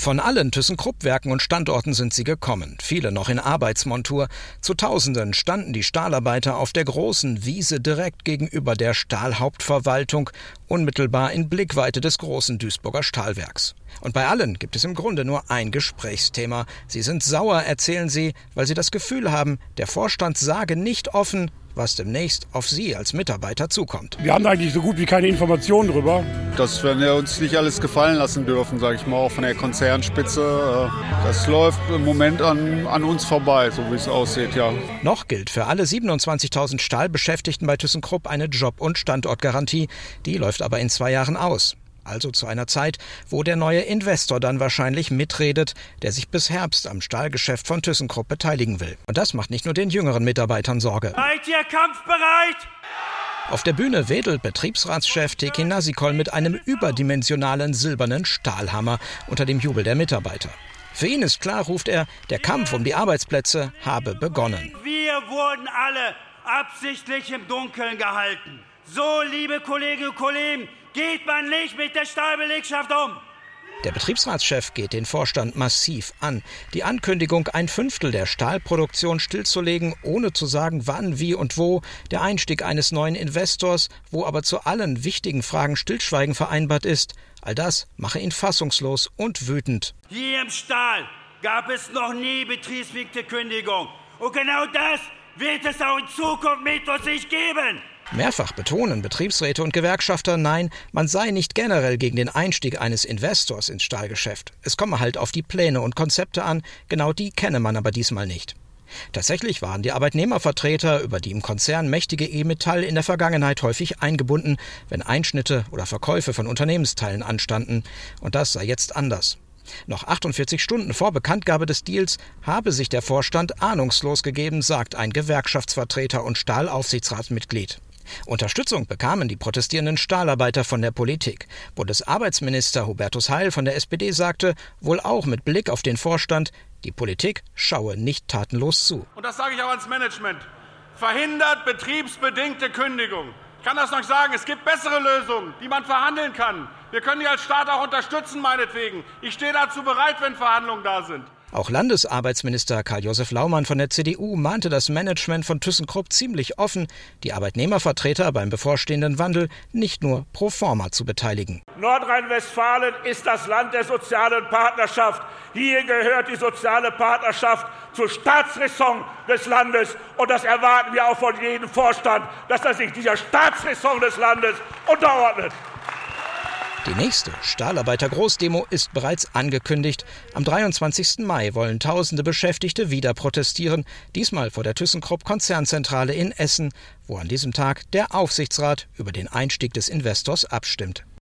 Von allen ThyssenKrupp-Werken und Standorten sind sie gekommen, viele noch in Arbeitsmontur. Zu Tausenden standen die Stahlarbeiter auf der großen Wiese direkt gegenüber der Stahlhauptverwaltung, unmittelbar in Blickweite des großen Duisburger Stahlwerks. Und bei allen gibt es im Grunde nur ein Gesprächsthema. Sie sind sauer, erzählen sie, weil sie das Gefühl haben, der Vorstand sage nicht offen, was demnächst auf sie als Mitarbeiter zukommt. Wir haben eigentlich so gut wie keine Informationen drüber. Das werden wir uns nicht alles gefallen lassen dürfen, sage ich mal, auch von der Konzernspitze. Das läuft im Moment an uns vorbei, so wie es aussieht, ja. Noch gilt für alle 27.000 Stahlbeschäftigten bei ThyssenKrupp eine Job- und Standortgarantie. Die läuft aber in 2 Jahren aus. Also zu einer Zeit, wo der neue Investor dann wahrscheinlich mitredet, der sich bis Herbst am Stahlgeschäft von ThyssenKrupp beteiligen will. Und das macht nicht nur den jüngeren Mitarbeitern Sorge. Seid ihr kampfbereit? Auf der Bühne wedelt Betriebsratschef Tekin Nasikol mit einem überdimensionalen silbernen Stahlhammer unter dem Jubel der Mitarbeiter. Für ihn ist klar, ruft er, der Kampf um die Arbeitsplätze habe begonnen. Wir wurden alle absichtlich im Dunkeln gehalten. So, liebe Kolleginnen und Kollegen, geht man nicht mit der Stahlbelegschaft um. Der Betriebsratschef geht den Vorstand massiv an. Die Ankündigung, 1/5 der Stahlproduktion stillzulegen, ohne zu sagen, wann, wie und wo, der Einstieg eines neuen Investors, wo aber zu allen wichtigen Fragen Stillschweigen vereinbart ist, all das mache ihn fassungslos und wütend. Hier im Stahl gab es noch nie betriebsbedingte Kündigung. Und genau das wird es auch in Zukunft mit uns nicht geben. Mehrfach betonen Betriebsräte und Gewerkschafter, nein, man sei nicht generell gegen den Einstieg eines Investors ins Stahlgeschäft. Es komme halt auf die Pläne und Konzepte an, genau die kenne man aber diesmal nicht. Tatsächlich waren die Arbeitnehmervertreter über die im Konzern mächtige E-Metall in der Vergangenheit häufig eingebunden, wenn Einschnitte oder Verkäufe von Unternehmensteilen anstanden. Und das sei jetzt anders. Noch 48 Stunden vor Bekanntgabe des Deals habe sich der Vorstand ahnungslos gegeben, sagt ein Gewerkschaftsvertreter und Stahlaufsichtsratsmitglied. Unterstützung bekamen die protestierenden Stahlarbeiter von der Politik. Bundesarbeitsminister Hubertus Heil von der SPD sagte, wohl auch mit Blick auf den Vorstand, die Politik schaue nicht tatenlos zu. Und das sage ich auch ans Management. Verhindert betriebsbedingte Kündigung. Ich kann das noch sagen, es gibt bessere Lösungen, die man verhandeln kann. Wir können die als Staat auch unterstützen, meinetwegen. Ich stehe dazu bereit, wenn Verhandlungen da sind. Auch Landesarbeitsminister Karl-Josef Laumann von der CDU mahnte das Management von ThyssenKrupp ziemlich offen, die Arbeitnehmervertreter beim bevorstehenden Wandel nicht nur pro forma zu beteiligen. Nordrhein-Westfalen ist das Land der sozialen Partnerschaft. Hier gehört die soziale Partnerschaft zur Staatsräson des Landes. Und das erwarten wir auch von jedem Vorstand, dass er sich dieser Staatsräson des Landes unterordnet. Die nächste Stahlarbeiter-Großdemo ist bereits angekündigt. Am 23. Mai wollen tausende Beschäftigte wieder protestieren, diesmal vor der ThyssenKrupp-Konzernzentrale in Essen, wo an diesem Tag der Aufsichtsrat über den Einstieg des Investors abstimmt.